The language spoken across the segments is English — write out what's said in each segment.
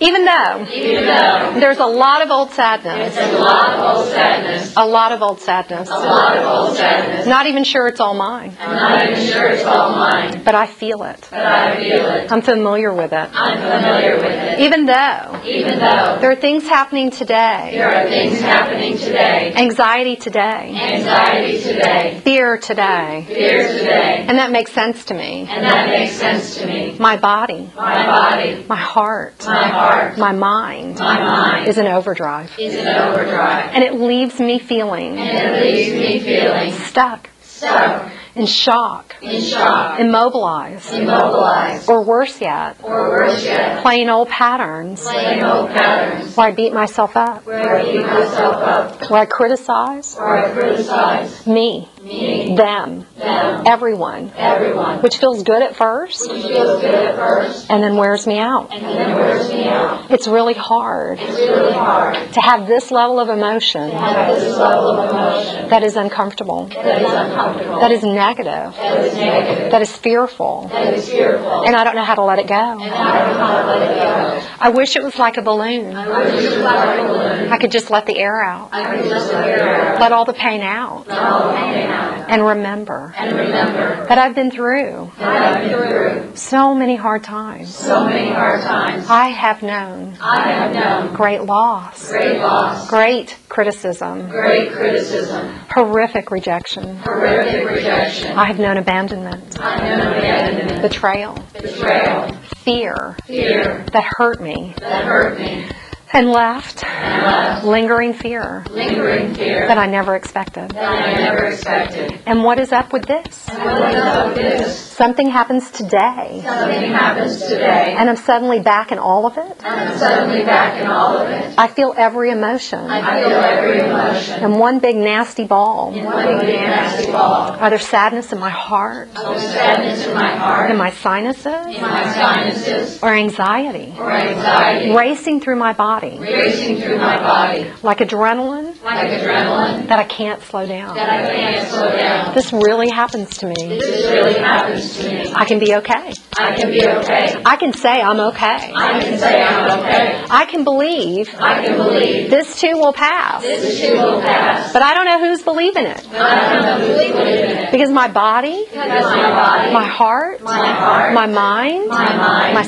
Even though there's a lot of old sadness. There's a lot of old sadness. A lot of old sadness. A lot of old sadness. Not even sure it's all mine. I'm not even sure it's all mine. But I feel it. But I feel it. I'm familiar with it. I'm familiar with it. Even though there are things happening today. There are things happening today. Anxiety today. Anxiety today. Fear today. Fear today. And that makes sense to me. And that makes sense to me. My body. My body. My heart. My heart. My mind. My mind. Is in overdrive. Is in overdrive. And it leaves me feeling. And it leaves me feeling. Stuck. Stuck. In shock. In shock. Immobilized. Immobilized. Or worse yet. Or worse yet. Playing old patterns. Playing old patterns. Where I beat myself up. Where I beat myself up. Where I criticize. Where I criticize. Me. Me. Them. Everyone. Everyone. Which feels good at first. Which feels good at first. And then wears me out. And then wears me out. It's really hard. It's really hard. To have this level of emotion. To have this level of emotion. That is uncomfortable. That is uncomfortable. That is negative. That is negative. That is fearful. That is fearful. And I don't know how to let it go. And I don't know how to let it go. I wish it was like a balloon. I wish it was like a balloon. I could just let the air out. I could just let the air out. Let all the pain out. Let all the pain out. And remember. And remember. That I've been through. That I've been through. So many hard times. So many hard times. I have known. I have known. Great loss. Great loss. Great criticism. Great criticism. Horrific rejection. Horrific rejection. I have known abandonment. I have known abandonment. Betrayal. Betrayal. Fear. Fear. That hurt me. That hurt me. And left. And left. Lingering fear. Lingering fear. That I never expected. That I never expected. And what is up with this? And what is up with this? Something happens today. Something happens today. And I'm suddenly back in all of it. And I'm suddenly back in all of it. I feel every emotion. I feel every emotion. In one big nasty ball. In one big nasty ball. Are there sadness in my heart? There's sadness in my heart. In my sinuses? In my sinuses. Or anxiety? Or anxiety. Racing through my body. Racing through my body. Like adrenaline? Like adrenaline. That I can't slow down. That I can't slow down. This really happens to me. This really happens to me. I can be okay. I can be okay. I can say I'm okay. I can say I'm okay. I can believe. I can believe. This too will pass. This too will pass. But I don't know who's believing it. But I don't know who's believing it. Because my body, Because my body, my heart, my mind, my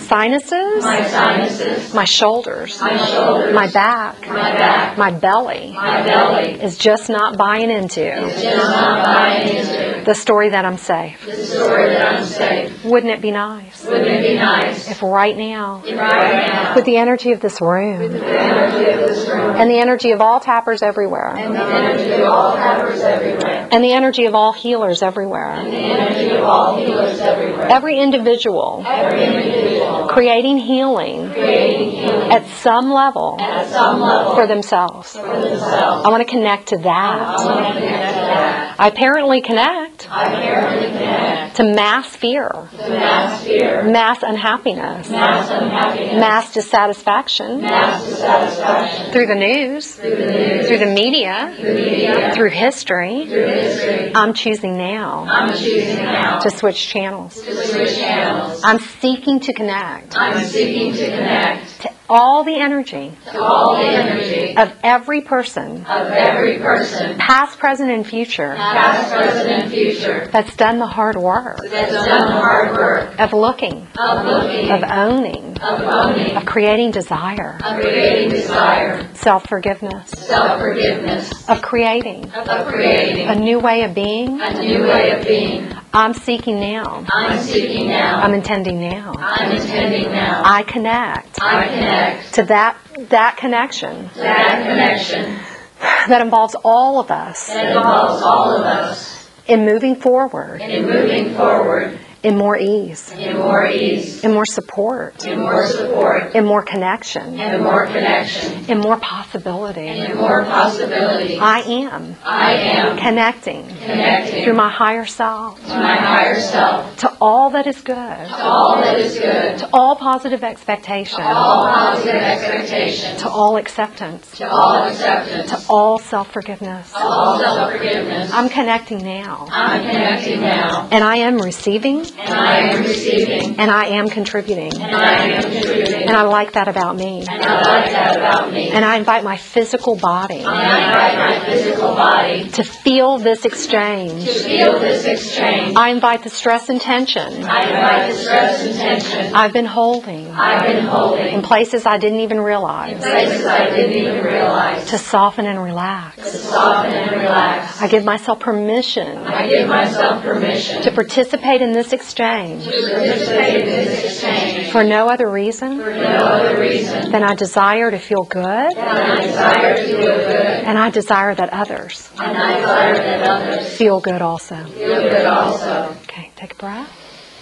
sinuses, my shoulders, my back, my belly is just not buying into the story that I'm safe. Wouldn't it be nice if right now, with the energy of this room, and the energy of all tappers everywhere, and the energy of all healers everywhere, every individual creating healing at some level for themselves. I want to connect to that. I apparently connect to mass fear, mass unhappiness, mass dissatisfaction, through the news, through the media, through history. I'm choosing now to switch channels. I'm seeking to connect to all the energy of every person, past, present, and future, that's done the hard work of looking, of owning, of creating desire, self-forgiveness, of creating a new way of being. I'm seeking now. I'm intending now. I connect to that connection that involves all of us in moving forward, in more ease, in more support, in more connection, in more possibility. I am connecting through my higher self to all that is good. To all that is good. To all positive expectation. To all positive expectation. To all acceptance. To all acceptance. To all self-forgiveness. To all self-forgiveness. I'm connecting now. I'm connecting now. And I am receiving. And I am receiving. And I am contributing. And I am contributing. And I like that about me. And I like that about me. And I invite my physical body And I invite my physical body to feel this exchange. to feel this exchange. I invite the stress and tension I invite the stress and tension I've been holding I've been holding in places I didn't even realize places I didn't even realize to soften and relax. to soften and relax. I give myself permission I give myself permission to participate in this exchange to participate in this exchange for no other reason for no other reason than I desire to feel good, than I desire to feel good, and I desire that others and I desire that others feel good also. feel good also. Okay, take a breath.